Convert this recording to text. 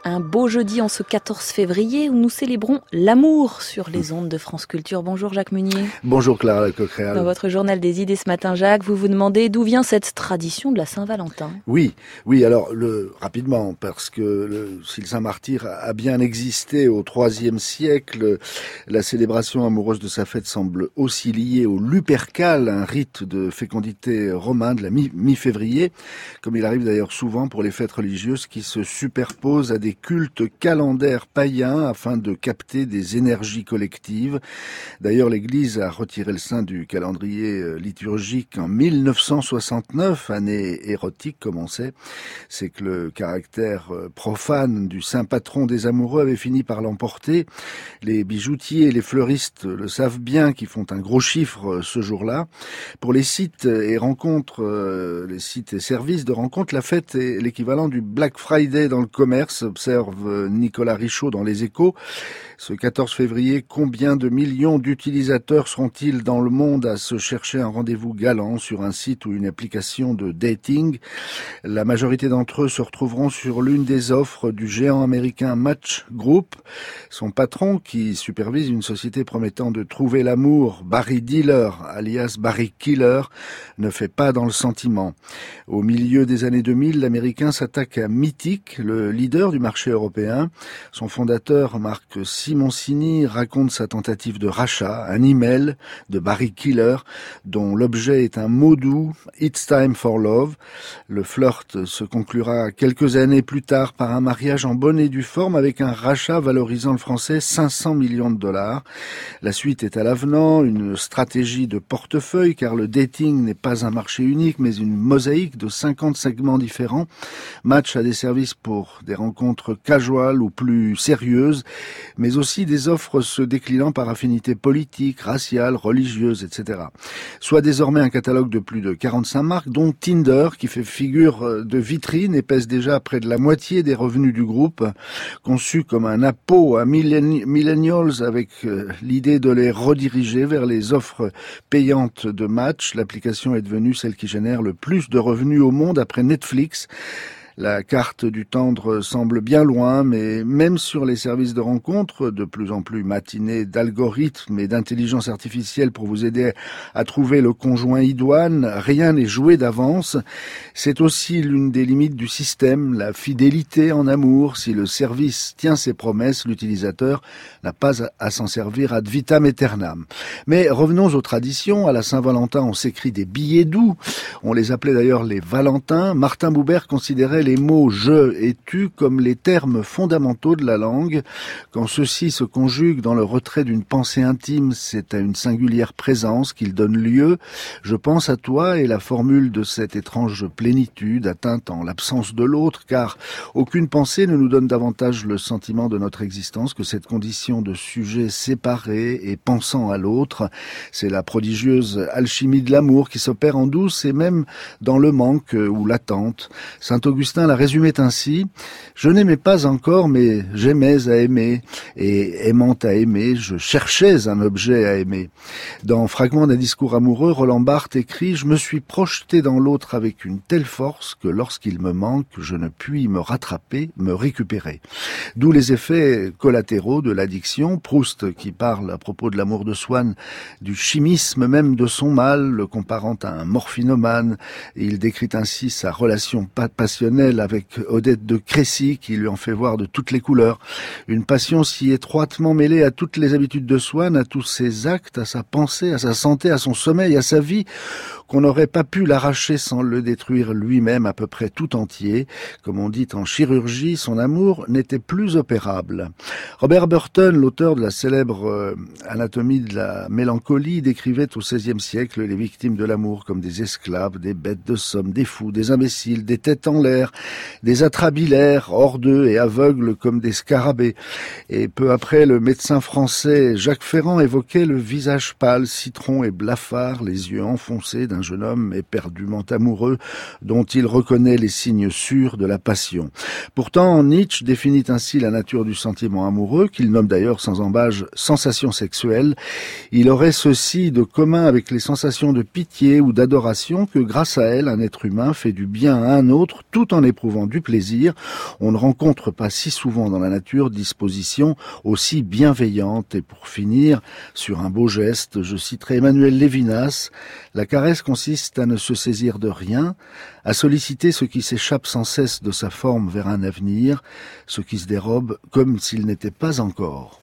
Un beau jeudi en ce 14 février où nous célébrons l'amour sur les ondes de France Culture. Bonjour Jacques Munier. Bonjour Clara Coquerel. Dans votre journal des idées ce matin, Jacques, vous vous demandez d'où vient cette tradition de la Saint-Valentin. Oui, alors rapidement, parce que si le Saint-Martyr a bien existé au IIIe siècle, la célébration amoureuse de sa fête semble aussi liée au Lupercal, un rite de fécondité romain de la mi-février, comme il arrive d'ailleurs souvent pour les fêtes religieuses qui se superposent à des cultes calendaires païens afin de capter des énergies collectives. D'ailleurs, l'Église a retiré le saint du calendrier liturgique en 1969, année érotique comme on sait. C'est que le caractère profane du saint patron des amoureux avait fini par l'emporter. Les bijoutiers et les fleuristes le savent bien, qui font un gros chiffre ce jour-là. Pour les sites et rencontres, les sites et services de rencontres, la fête est l'équivalent du Black Friday dans le commerce, observe Nicolas Richaud dans Les Échos. Ce 14 février, combien de millions d'utilisateurs seront-ils dans le monde à se chercher un rendez-vous galant sur un site ou une application de dating? La majorité d'entre eux se retrouveront sur l'une des offres du géant américain Match Group. Son patron, qui supervise une société promettant de trouver l'amour, Barry Dealer, alias Barry Killer, ne fait pas dans le sentiment. Au milieu des années 2000, l'Américain s'attaque à Mythic, le leader du marché européen. Son fondateur, Marc Simoncini, raconte sa tentative de rachat, un email de Barry Killer, dont l'objet est un mot doux, It's time for love. Le flirt se conclura quelques années plus tard par un mariage en bonne et due forme avec un rachat valorisant le français 500 millions de dollars. La suite est à l'avenant, une stratégie de portefeuille, car le dating n'est pas un marché unique, mais une mosaïque de 50 segments différents. Match a des services pour des rencontres casuales ou plus sérieuses, mais aussi des offres se déclinant par affinité politique, raciale, religieuse, etc. Soit désormais un catalogue de plus de 45 marques, dont Tinder, qui fait figure de vitrine et pèse déjà près de la moitié des revenus du groupe, conçu comme un appôt à millennials avec l'idée de les rediriger vers les offres payantes de Match. L'application est devenue celle qui génère le plus de revenus au monde après Netflix. La carte du tendre semble bien loin, mais même sur les services de rencontres, de plus en plus matinés d'algorithmes et d'intelligence artificielle pour vous aider à trouver le conjoint idoine, rien n'est joué d'avance. C'est aussi l'une des limites du système, la fidélité en amour. Si le service tient ses promesses, l'utilisateur n'a pas à s'en servir ad vitam aeternam. Mais revenons aux traditions. À la Saint-Valentin, on s'écrit des billets doux. On les appelait d'ailleurs les Valentins. Martin Buber considérait les mots « je » et « tu » comme les termes fondamentaux de la langue. Quand ceux-ci se conjuguent dans le retrait d'une pensée intime, c'est à une singulière présence qu'ils donnent lieu. « Je pense à toi » est la formule de cette étrange plénitude atteinte en l'absence de l'autre, car aucune pensée ne nous donne davantage le sentiment de notre existence que cette condition de sujet séparé et pensant à l'autre. C'est la prodigieuse alchimie de l'amour qui s'opère en douce et même dans le manque ou l'attente. Saint Augustin la résumait ainsi: « Je n'aimais pas encore, mais j'aimais à aimer, et aimant à aimer, je cherchais un objet à aimer. » Dans Fragment d'un discours amoureux, Roland Barthes écrit: « Je me suis projeté dans l'autre avec une telle force que lorsqu'il me manque, je ne puis me rattraper, me récupérer. » D'où les effets collatéraux de l'addiction. Proust, qui parle à propos de l'amour de Swann, du chimisme même de son mal, le comparant à un morphinomane. Il décrit ainsi sa relation passionnelle avec Odette de Crécy, qui lui en fait voir de toutes les couleurs. Une passion si étroitement mêlée à toutes les habitudes de Swann, à tous ses actes, à sa pensée, à sa santé, à son sommeil, à sa vie, qu'on n'aurait pas pu l'arracher sans le détruire lui-même à peu près tout entier. Comme on dit en chirurgie, son amour n'était plus opérable. Robert Burton, l'auteur de la célèbre Anatomie de la mélancolie, décrivait au XVIe siècle les victimes de l'amour comme des esclaves, des bêtes de somme, des fous, des imbéciles, des têtes en l'air, des atrabilaires, hors d'eux et aveugles comme des scarabées. Et peu après, le médecin français Jacques Ferrand évoquait le visage pâle, citron et blafard, les yeux enfoncés d'un d'un jeune homme éperdument amoureux dont il reconnaît les signes sûrs de la passion. Pourtant, Nietzsche définit ainsi la nature du sentiment amoureux, qu'il nomme d'ailleurs sans embâge sensation sexuelle. Il aurait ceci de commun avec les sensations de pitié ou d'adoration que grâce à elles, un être humain fait du bien à un autre tout en éprouvant du plaisir. On ne rencontre pas si souvent dans la nature disposition aussi bienveillante. Et pour finir, sur un beau geste, je citerai Emmanuel Lévinas, la caresse consiste à ne se saisir de rien, à solliciter ce qui s'échappe sans cesse de sa forme vers un avenir, ce qui se dérobe comme s'il n'était pas encore.